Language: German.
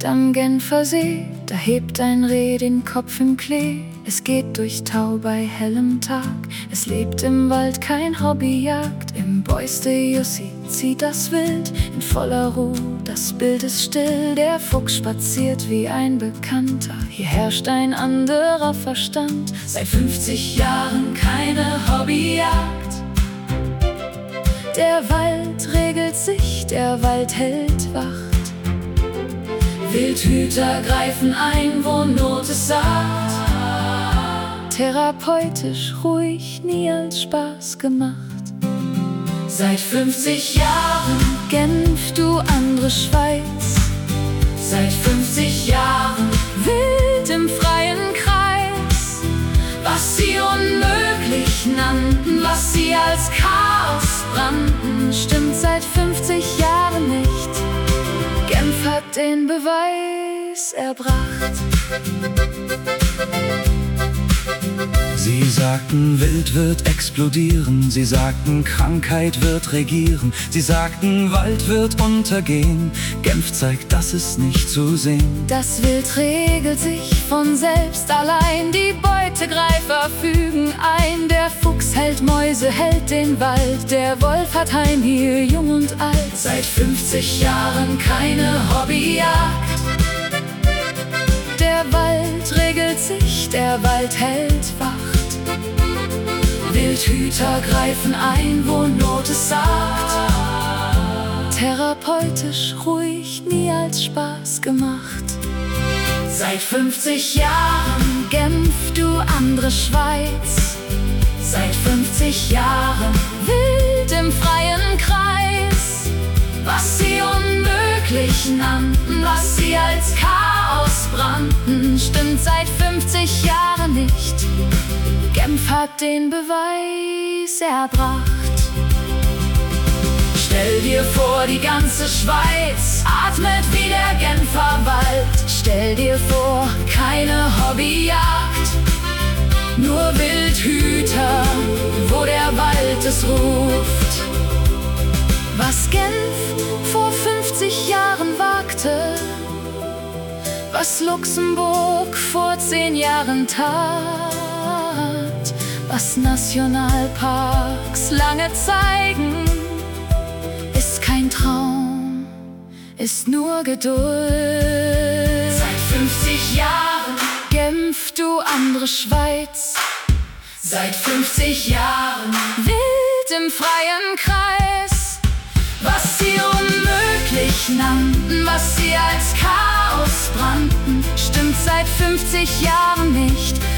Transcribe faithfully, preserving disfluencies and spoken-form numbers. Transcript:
Direkt am Genfersee, da hebt ein Reh den Kopf im Klee. Es geht durch Tau bei hellem Tag, es lebt im Wald, kein Hobbyjagd. Im Beuste Jussi zieht das Wild in voller Ruhe, das Bild ist still. Der Fuchs spaziert wie ein Bekannter, hier herrscht ein anderer Verstand. Seit fünfzig Jahren keine Hobbyjagd. Der Wald regelt sich, der Wald hält Wacht. Wildhüter greifen ein, wo Not es sagt. Therapeutisch, ruhig, nie als Spaß gemacht. Seit fünfzig Jahren Genf, du andere Schweiz. Seit fünfzig Jahren wild im freien Kreis. Was sie unmöglich nannten, was sie als Chaos brannten, stimmt seit fünfzig Jahren nicht. Genf hat den Beweis erbracht. Sie sagten, Wild wird explodieren, sie sagten, Krankheit wird regieren, sie sagten, Wald wird untergehen. Genf zeigt, das ist nicht zu sehen. Das Wild regelt sich von selbst allein, die Beutegreifer fügen ein. Der Fuchs hält Mäuse, hält den Wald, der Wolf hat Heim hier, jung und alt. Seit fünfzig Jahren keine Hobbyjagd. Der Wald regelt sich, der Wald hält Wacht. Wildhüter greifen ein, wo Not es sagt. Therapeutisch, ruhig, nie als Spaß gemacht. Seit fünfzig Jahren Genf, du andere Schweiz. Seit fünfzig Jahren wild im freien Kreis. Was sie unmöglich nannten, was sie als Chaos brannten, stimmt seit fünfzig Jahren nicht. Genf hat den Beweis erbracht. Stell dir vor, die ganze Schweiz atmet wie der Genfer Wald. Stell dir vor, keine Hobbyjagd, nur Wildhüter, wo der Wald es ruft. Was Genf vor fünfzig Jahren wagte, was Luxemburg vor zehn Jahren tat, was Nationalparks lange zeigen, ist kein Traum, ist nur Geduld. Seit fünfzig Jahren Genf, du andere Schweiz. Seit fünfzig Jahren wild im freien Kreis. Was sie unmöglich nannten, was sie als Chaos brannten, stimmt seit fünfzig Jahren nicht.